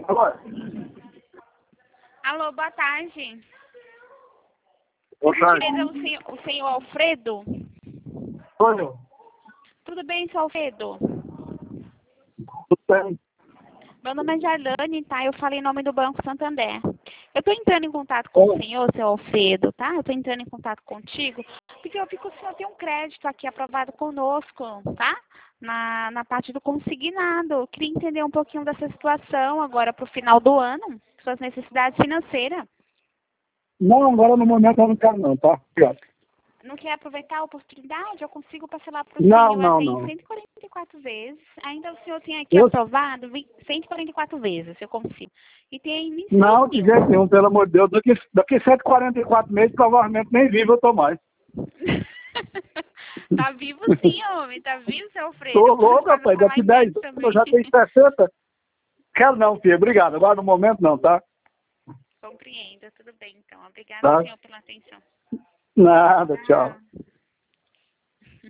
Alô? Alô, boa tarde. Boa tarde. O senhor Alfredo? Oi, eu. Tudo bem, senhor Alfredo? Tudo bem? Meu nome é Jarlane, tá? Eu falei em nome do Banco Santander. Eu tô entrando em contato com o senhor, seu Alfredo, tá? Eu tô entrando em contato contigo, porque eu vi que o senhor tem um crédito aqui aprovado conosco, tá? Na parte do consignado. Eu queria entender um pouquinho dessa situação agora pro final do ano, suas necessidades financeiras. Não, agora no momento eu não quero não, tá? Obrigado. Não quer aproveitar a oportunidade? Eu consigo parcelar para o Não, senhor não, até em não. 144 vezes. Ainda o senhor tem aqui Eu? aprovado 144 vezes, eu consigo. E tem 26 Não, de mil. jeito nenhum, pelo amor de Deus. Daqui 144 meses, provavelmente nem vivo eu tô mais. Tá vivo sim, homem. Tá vivo, seu Alfredo. Tô Eu vou louco, pagar rapaz. falar Daqui em 10 breve anos eu também. já tenho 60. Quero não, filho. Obrigado. Agora no momento não, tá? Compreendo. Tudo bem, então. Obrigada, Tá? senhor, pela atenção. Nada, tchau. Tchau.